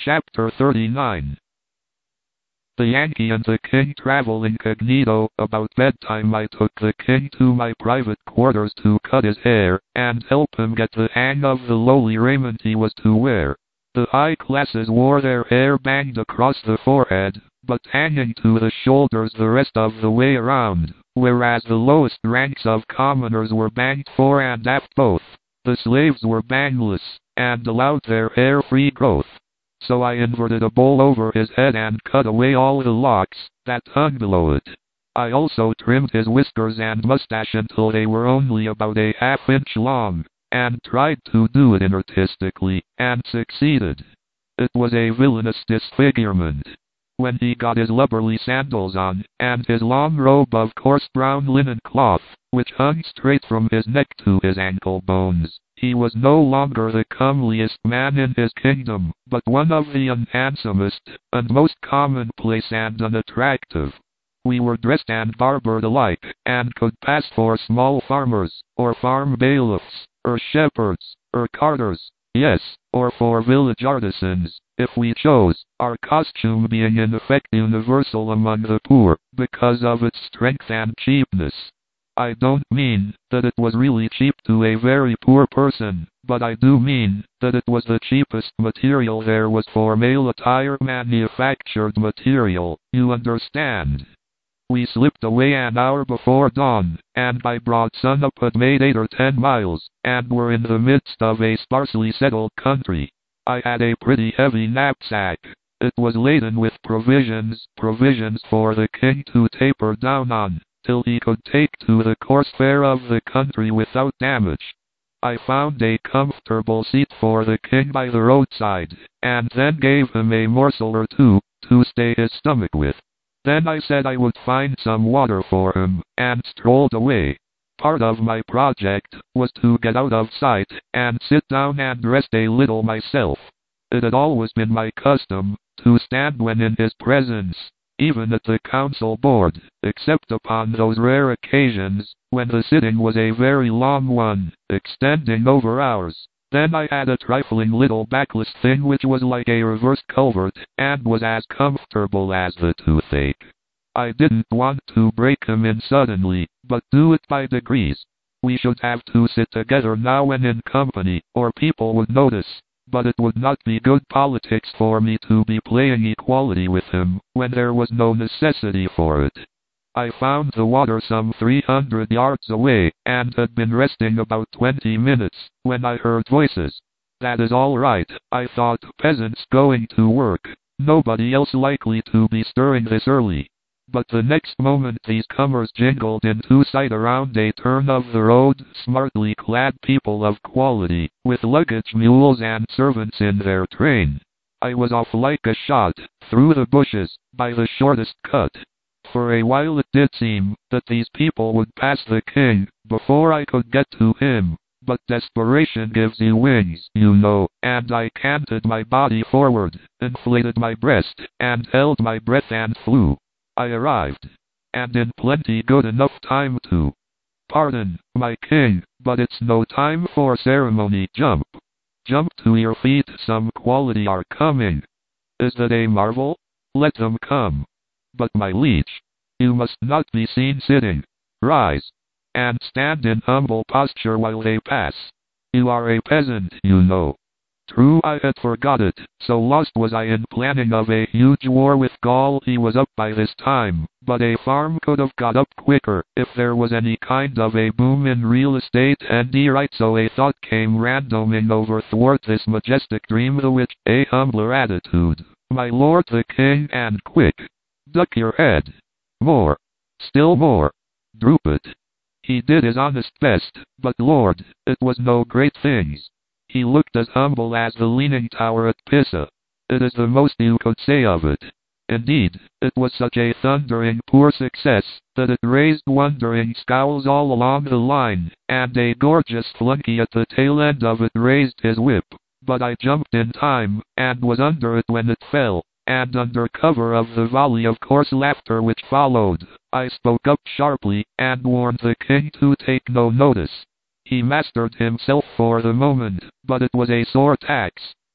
Chapter 39. The Yankee and the King travel incognito. About bedtime I took the King to my private quarters to cut his hair, and help him get the hang of the lowly raiment he was to wear. The high classes wore their hair banged across the forehead, but hanging to the shoulders the rest of the way around, whereas the lowest ranks of commoners were banged fore and aft both. The slaves were bangless, and allowed their hair free growth. So I inverted a bowl over his head and cut away all the locks that hung below it. I also trimmed his whiskers and mustache until they were only about a half-inch long, and tried to do it inartistically, and succeeded. It was a villainous disfigurement. When he got his lubberly sandals on, and his long robe of coarse brown linen cloth, which hung straight from his neck to his ankle bones, he was no longer the comeliest man in his kingdom, but one of the unhandsomest, and most commonplace and unattractive. We were dressed and barbered alike, and could pass for small farmers, or farm bailiffs, or shepherds, or carters, yes, or for village artisans, if we chose, our costume being in effect universal among the poor, because of its strength and cheapness. I don't mean that it was really cheap to a very poor person, but I do mean that it was the cheapest material there was for male attire, manufactured material, you understand. We slipped away an hour before dawn, and by broad sunup had made 8 or 10 miles, and were in the midst of a sparsely settled country. I had a pretty heavy knapsack. It was laden with provisions for the King to taper down on, till he could take to the coarse fare of the country without damage. I found a comfortable seat for the King by the roadside, and then gave him a morsel or two to stay his stomach with. Then I said I would find some water for him, and strolled away. Part of my project was to get out of sight, and sit down and rest a little myself. It had always been my custom to stand when in his presence, even at the council board, except upon those rare occasions when the sitting was a very long one, extending over hours. Then I had a trifling little backless thing which was like a reversed culvert, and was as comfortable as the toothache. I didn't want to break him in suddenly, but do it by degrees. We should have to sit together now when in company, or people would notice, but it would not be good politics for me to be playing equality with him, when there was no necessity for it. I found the water some 300 yards away, and had been resting about 20 minutes, when I heard voices. That is all right, I thought, peasants going to work, nobody else likely to be stirring this early. But the next moment these comers jingled into sight around a turn of the road, smartly clad people of quality, with luggage mules and servants in their train. I was off like a shot, through the bushes, by the shortest cut. For a while it did seem that these people would pass the King before I could get to him, but desperation gives you wings, you know, and I canted my body forward, inflated my breast, and held my breath and flew. I arrived, and in plenty good enough time to. Pardon, my King, but it's no time for ceremony. Jump. Jump to your feet, some quality are coming. Is that a marvel? Let them come. But my liege, you must not be seen sitting. Rise, and stand in humble posture while they pass. You are a peasant, you know. True, I had forgot it, so lost was I in planning of a huge war with Gaul. He was up by this time, but a farm could have got up quicker, if there was any kind of a boom in real estate and right. So a thought came randoming over thwart this majestic dream, the which, a humbler attitude, my lord the King, and quick. Duck your head. More. Still more. Droop it. He did his honest best, but Lord, it was no great things. He looked as humble as the Leaning Tower at Pisa. It is the most you could say of it. Indeed, it was such a thundering poor success, that it raised wondering scowls all along the line, and a gorgeous flunky at the tail end of it raised his whip. But I jumped in time, and was under it when it fell. And under cover of the volley of coarse laughter which followed, I spoke up sharply, and warned the King to take no notice. He mastered himself for the moment, but it was a sore tax.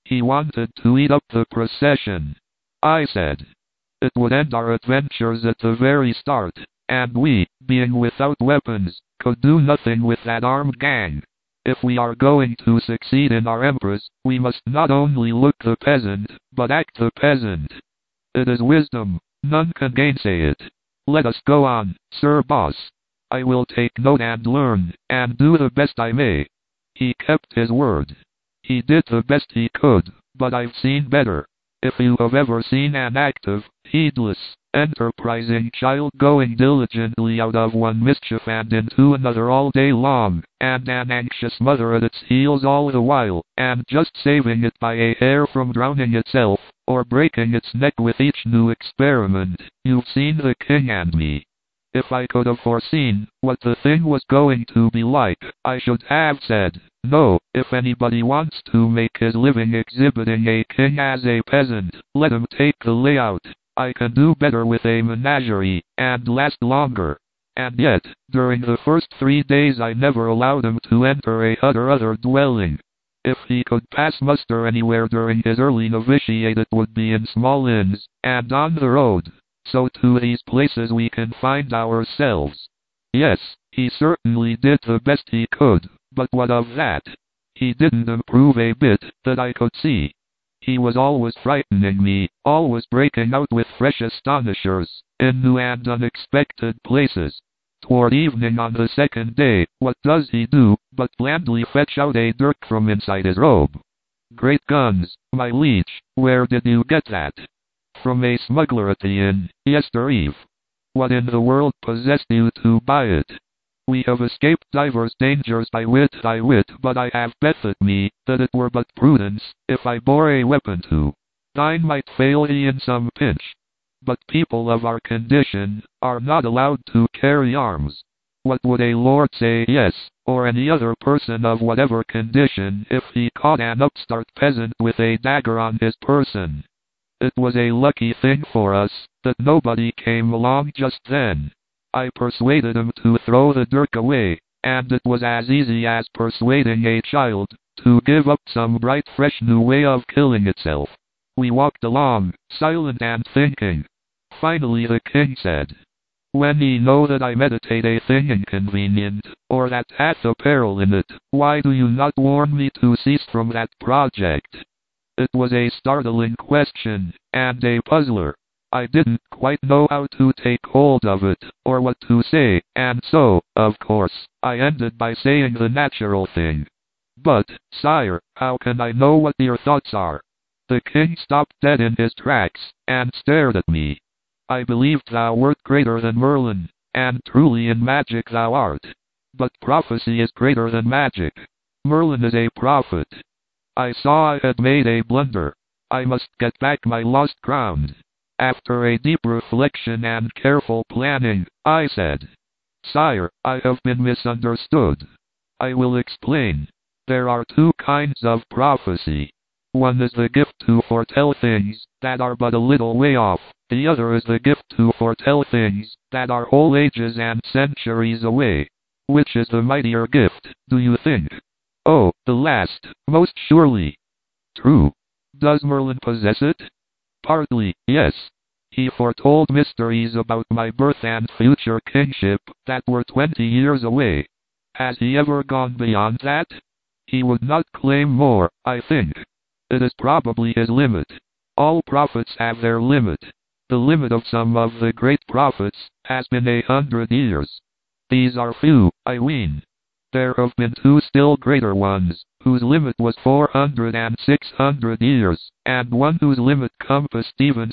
He wanted to eat up the procession. I said it would end our adventures at the very start, and we, being without weapons, could do nothing with that armed gang. If we are going to succeed in our emprise, we must not only look the peasant, but act the peasant. It is wisdom, none can gainsay it. Let us go on, Sir Boss. I will take note and learn, and do the best I may. He kept his word. He did the best he could, but I've seen better. If you have ever seen an active, heedless, enterprising child going diligently out of one mischief and into another all day long, and an anxious mother at its heels all the while, and just saving it by a hair from drowning itself, or breaking its neck with each new experiment, you've seen the king and me. If I could have foreseen what the thing was going to be like, I should have said, no, if anybody wants to make his living exhibiting a king as a peasant, let him take the layout. I can do better with a menagerie, and last longer. And yet, during the first 3 days I never allowed him to enter a hut or other dwelling. If he could pass muster anywhere during his early novitiate, it would be in small inns, and on the road. So to these places we confined ourselves. Yes, he certainly did the best he could, but what of that? He didn't improve a bit, that I could see. He was always frightening me, always breaking out with fresh astonishers, in new and unexpected places. Toward evening on the second day, what does he do, but blandly fetch out a dirk from inside his robe? Great guns, my liege, where did you get that? From a smuggler at the inn, yestereve. What in the world possessed you to buy it? We have escaped divers dangers by wit, but I have bethought me, that it were but prudence, if I bore a weapon to. Thine might fail thee in some pinch. But people of our condition, are not allowed to carry arms. What would a lord say, yes, or any other person of whatever condition, if he caught an upstart peasant with a dagger on his person? It was a lucky thing for us, that nobody came along just then. I persuaded him to throw the dirk away, and it was as easy as persuading a child to give up some bright fresh new way of killing itself. We walked along, silent and thinking. Finally the king said, when ye know that I meditate a thing inconvenient, or that hath a peril in it, why do you not warn me to cease from that project? It was a startling question, and a puzzler. I didn't quite know how to take hold of it, or what to say, and so, of course, I ended by saying the natural thing. But, sire, how can I know what your thoughts are? The king stopped dead in his tracks, and stared at me. I believed thou wert greater than Merlin, and truly in magic thou art. But prophecy is greater than magic. Merlin is a prophet. I saw I had made a blunder. I must get back my lost ground. After a deep reflection and careful planning, I said, sire, I have been misunderstood. I will explain. There are two kinds of prophecy. One is the gift to foretell things that are but a little way off. The other is the gift to foretell things that are whole ages and centuries away. Which is the mightier gift, do you think? Oh, the last, most surely. True. Does Merlin possess it? Partly, yes. He foretold mysteries about my birth and future kingship that were 20 years away. Has he ever gone beyond that? He would not claim more, I think. It is probably his limit. All prophets have their limit. The limit of some of the great prophets has been 100 years. These are few, I ween. There have been two still greater ones, whose limit was 400 and 600 years, and one whose limit compassed even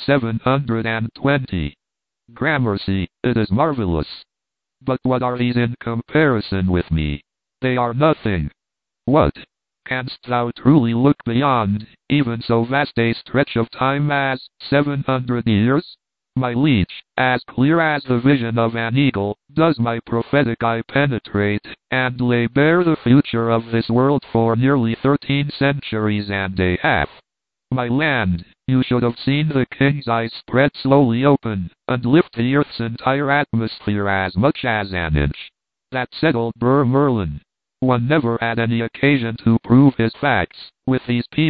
720. Gramercy, it is marvelous. But what are these in comparison with me? They are nothing. What? Canst thou truly look beyond even so vast a stretch of time as 700 years? My liege, as clear as the vision of an eagle, does my prophetic eye penetrate, and lay bare the future of this world for nearly 13 centuries and a half. My land, you should have seen the king's eyes spread slowly open, and lift the earth's entire atmosphere as much as an inch. That settled Merlin. One never had any occasion to prove his facts with these people,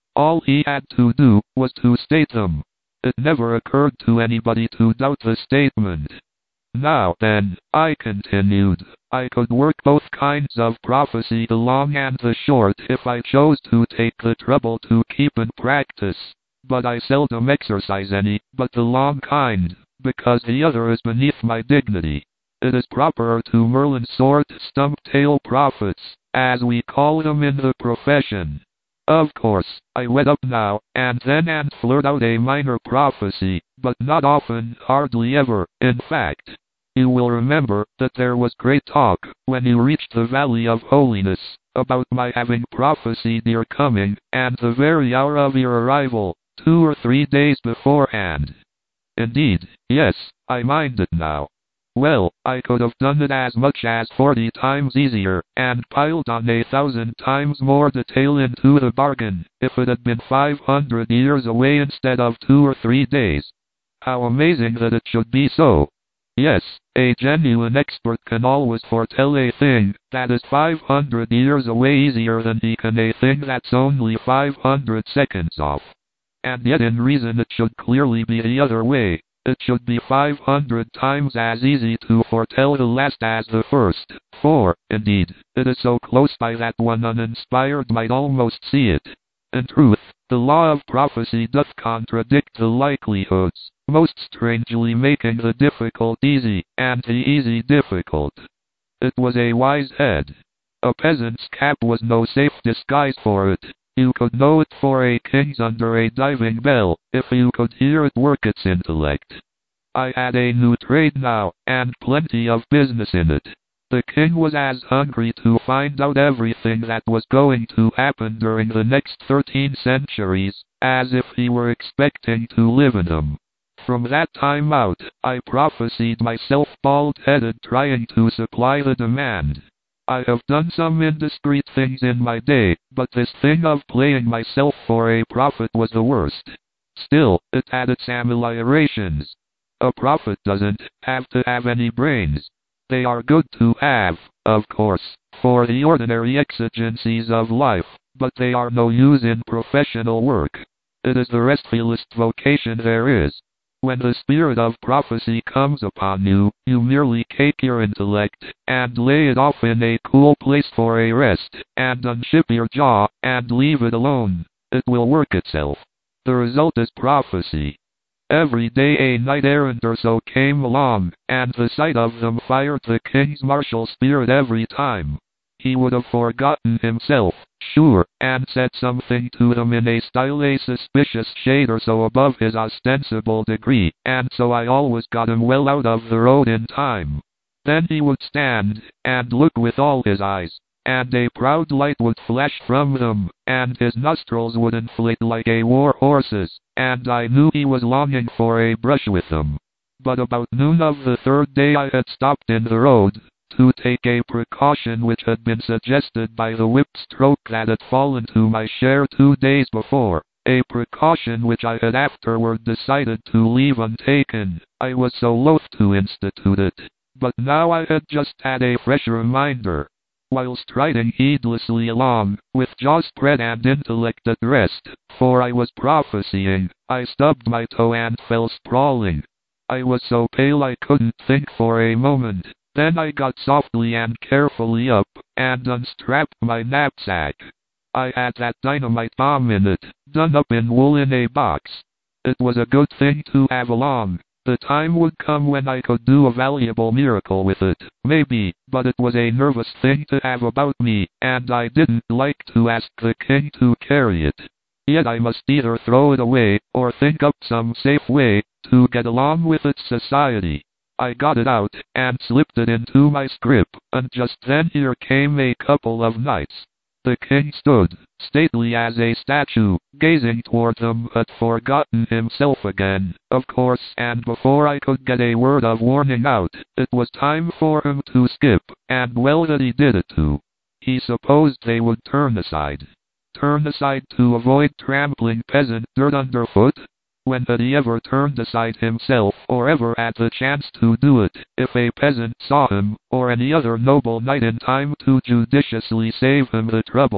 All he had to do was to state them. It never occurred to anybody to doubt the statement. Now then, I continued, I could work both kinds of prophecy, the long and the short, if I chose to take the trouble to keep in practice. But I seldom exercise any, but the long kind, because the other is beneath my dignity. It is proper to Merlin's sort, stump-tail prophets, as we call them in the profession. Of course, I wet up now and then and flirt out a minor prophecy, but not often, hardly ever, in fact. You will remember that there was great talk, when you reached the Valley of Holiness, about my having prophesied your coming, and the very hour of your arrival, 2 or 3 days beforehand. Indeed, yes, I mind it now. Well, I could have done it as much as 40 times easier, and piled on 1,000 times more detail into the bargain, if it had been 500 years away instead of 2 or 3 days. How amazing that it should be so! Yes, a genuine expert can always foretell a thing that is 500 years away easier than he can a thing that's only 500 seconds off. And yet in reason it should clearly be the other way. It should be 500 times as easy to foretell the last as the first, for, indeed, it is so close by that one uninspired might almost see it. In truth, the law of prophecy doth contradict the likelihoods, most strangely making the difficult easy, and the easy difficult. It was a wise head. A peasant's cap was no safe disguise for it. You could know it for a king's under a diving bell, if you could hear it work its intellect. I had a new trade now, and plenty of business in it. The king was as hungry to find out everything that was going to happen during the next 13 centuries, as if he were expecting to live in them. From that time out, I prophesied myself bald-headed, trying to supply the demand. I have done some indiscreet things in my day, but this thing of playing myself for a prophet was the worst. Still, it had its ameliorations. A prophet doesn't have to have any brains. They are good to have, of course, for the ordinary exigencies of life, but they are no use in professional work. It is the restfulest vocation there is. When the spirit of prophecy comes upon you, you merely cake your intellect, and lay it off in a cool place for a rest, and unship your jaw, and leave it alone. It will work itself. The result is prophecy. Every day a knight-errant or so came along, and the sight of them fired the king's martial spirit every time. He would have forgotten himself, sure, and said something to them in a style a suspicious shade or so above his ostensible degree, and so I always got him well out of the road in time. Then he would stand, and look with all his eyes, and a proud light would flash from them, and his nostrils would inflate like a war horse's, and I knew he was longing for a brush with them. But about noon of the 3rd day I had stopped in the road, to take a precaution which had been suggested by the whip stroke that had fallen to my share 2 days before, a precaution which I had afterward decided to leave untaken. I was so loath to institute it, but now I had just had a fresh reminder. While striding heedlessly along, with jaw spread and intellect at rest, for I was prophesying, I stubbed my toe and fell sprawling. I was so pale I couldn't think for a moment. Then I got softly and carefully up, and unstrapped my knapsack. I had that dynamite bomb in it, done up in wool in a box. It was a good thing to have along. The time would come when I could do a valuable miracle with it, maybe, but it was a nervous thing to have about me, and I didn't like to ask the king to carry it. Yet I must either throw it away, or think up some safe way to get along with its society. I got it out, and slipped it into my scrip, and just then here came a couple of knights. The king stood, stately as a statue, gazing toward them, had forgotten himself again, of course, and before I could get a word of warning out, it was time for him to skip, and well that he did it too. He supposed they would turn aside. Turn aside to avoid trampling peasant dirt underfoot? When had he ever turned aside himself, or ever had the chance to do it, if a peasant saw him, or any other noble knight in time to judiciously save him the trouble?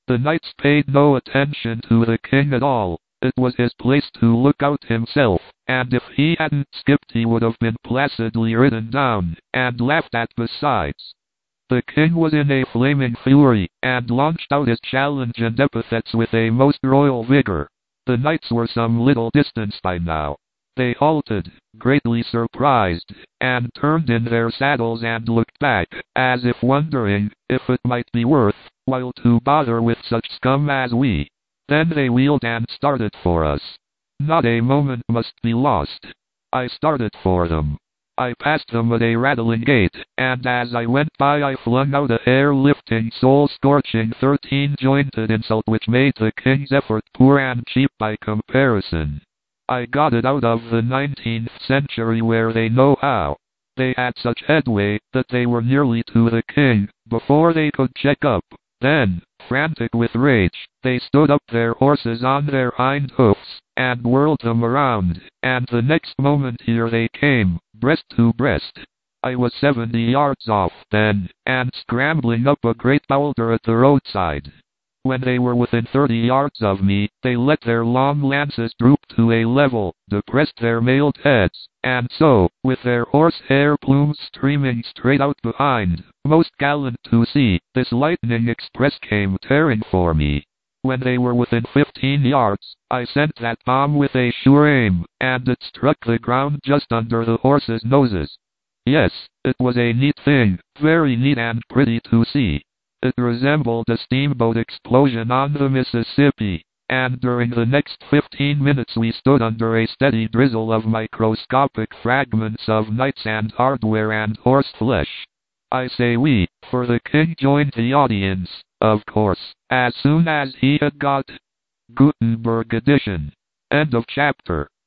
The knights paid no attention to the king at all. It was his place to look out himself, and if he hadn't skipped he would have been placidly ridden down, and laughed at besides. The king was in a flaming fury, and launched out his challenge and epithets with a most royal vigor. The knights were some little distance by now. They halted, greatly surprised, and turned in their saddles and looked back, as if wondering if it might be worth while to bother with such scum as we. Then they wheeled and started for us. Not a moment must be lost. I started for them. I passed them at a rattling gait, and as I went by I flung out a hair-lifting, soul-scorching 13-jointed insult which made the king's effort poor and cheap by comparison. I got it out of the 19th century where they know how. They had such headway that they were nearly to the king before they could check up. Then, frantic with rage, they stood up their horses on their hind hoofs, and whirled them around, and the next moment here they came, breast to breast. I was 70 yards off then, and scrambling up a great boulder at the roadside. When they were within 30 yards of me, they let their long lances droop to a level, depressed their mailed heads, and so, with their horsehair plumes streaming straight out behind, most gallant to see, this lightning express came tearing for me. When they were within 15 yards, I sent that bomb with a sure aim, and it struck the ground just under the horses' noses. Yes, it was a neat thing, very neat and pretty to see. It resembled a steamboat explosion on the Mississippi, and during the next 15 minutes we stood under a steady drizzle of microscopic fragments of knights and hardware and horseflesh. I say we, for the king joined the audience, of course, as soon as he had got Gutenberg edition. End of chapter.